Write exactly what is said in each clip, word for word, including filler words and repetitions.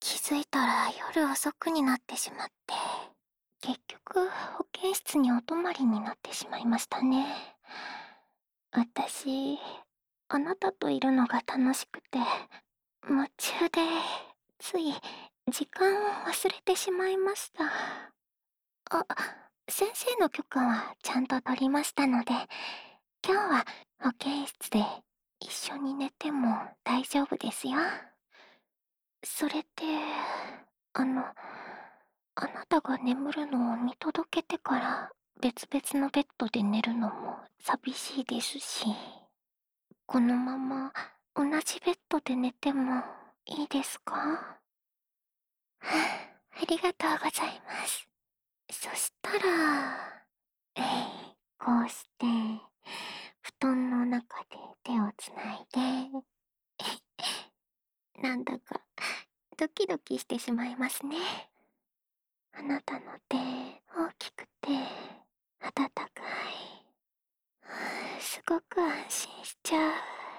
気づいたら夜遅くになってしまって、結局保健室にお泊まりになってしまいましたね。私、あなたといるのが楽しくて、夢中で、つい時間を忘れてしまいました。あ、先生の許可はちゃんと取りましたので、今日は保健室で一緒に寝ても大丈夫ですよ。それって、あの、あなたが眠るのを見届けてから別々のベッドで寝るのも寂しいですし、このまま同じベッドで寝てもいいですか？はあ、ありがとうございます。そしたら、えい、こうして、布団の中で手をつないで、なんだかドキドキしてしまいますね。あなたの手、大きくて、温かい。はあ、すごく安心しちゃう。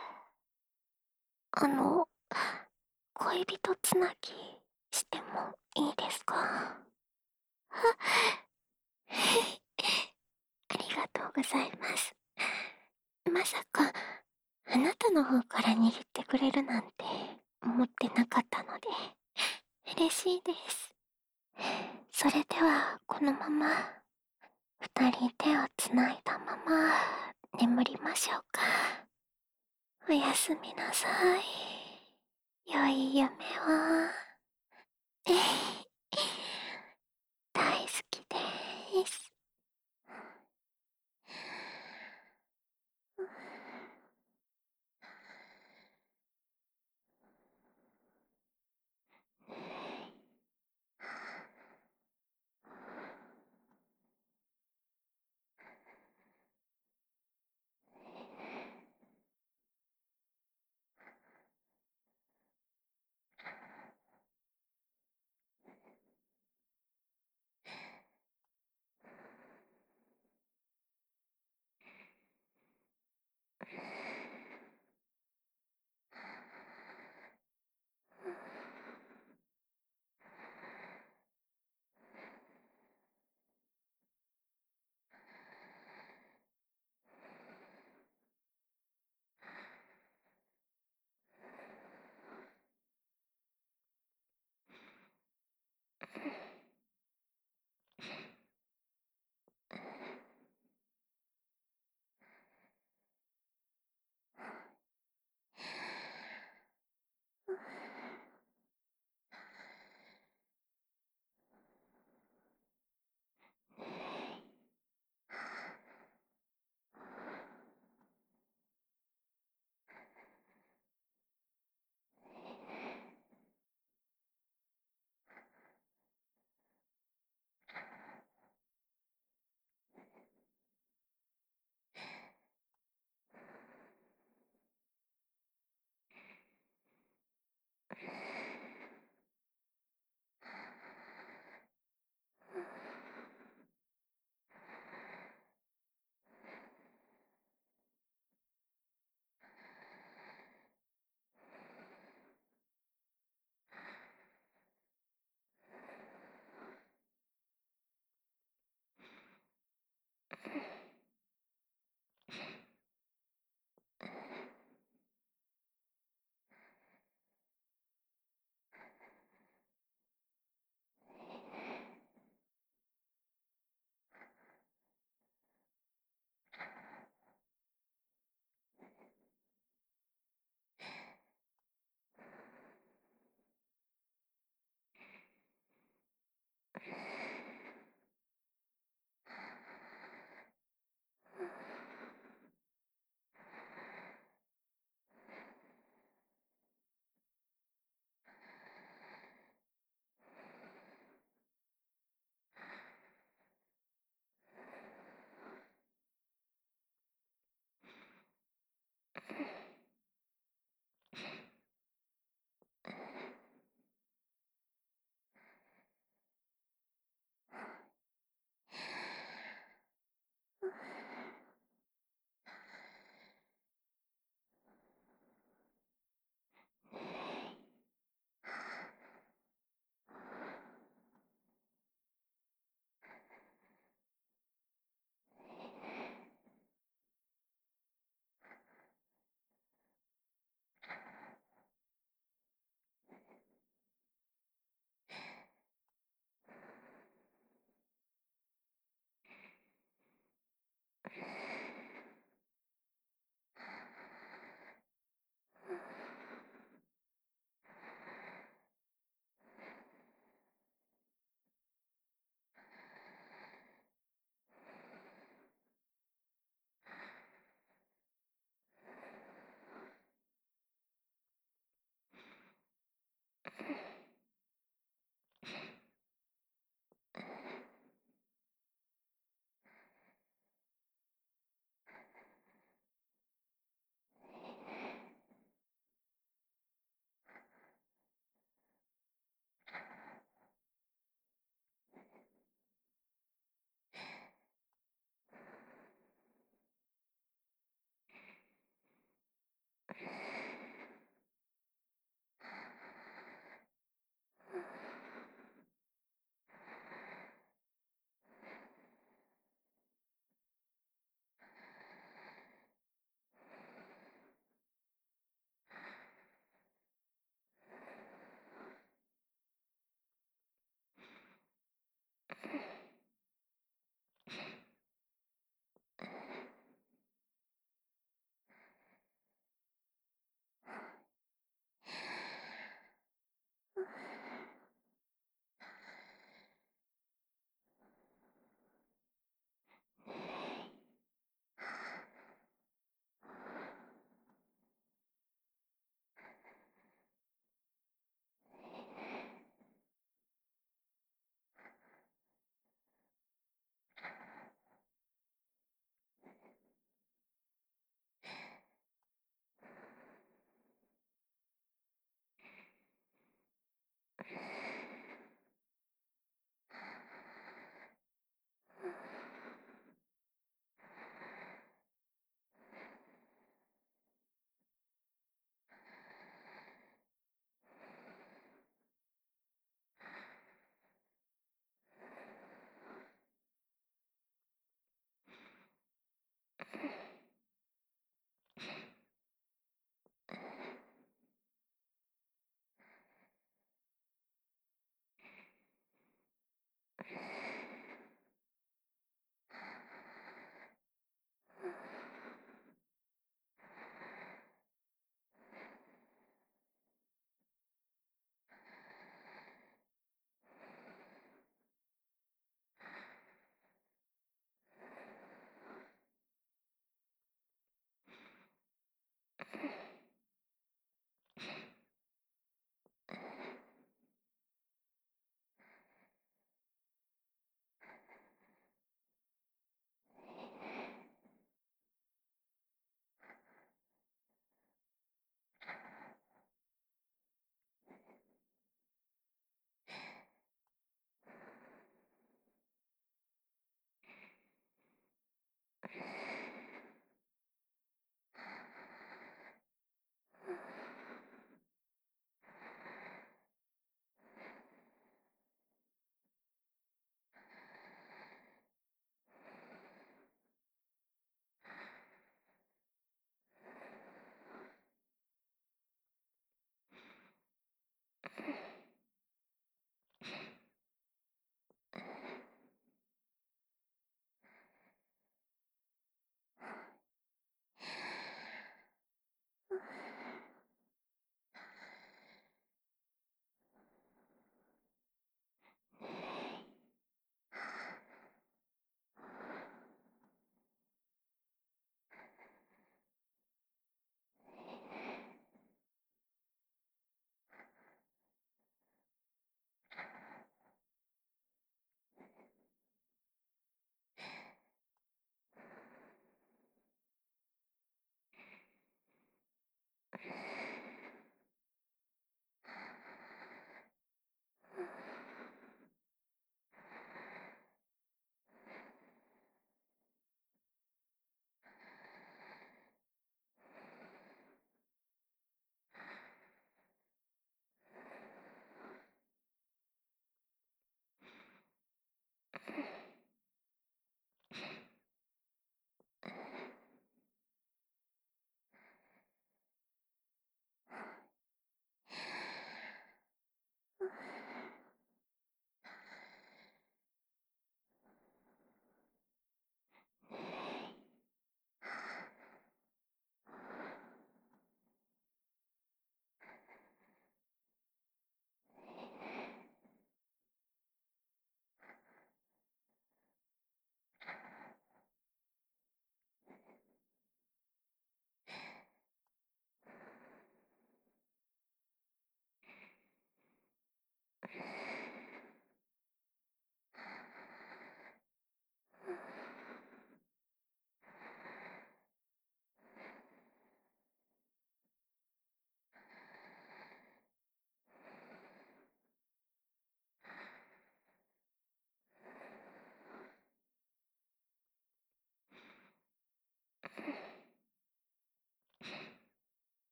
あの、恋人つなぎしてもいいですか？はありがとうございます。まさか、あなたの方から握ってくれるなんて思ってなかったので、嬉しいです。それでは、このまま、二人手をつないだまま、眠りましょうか。おやすみなさい。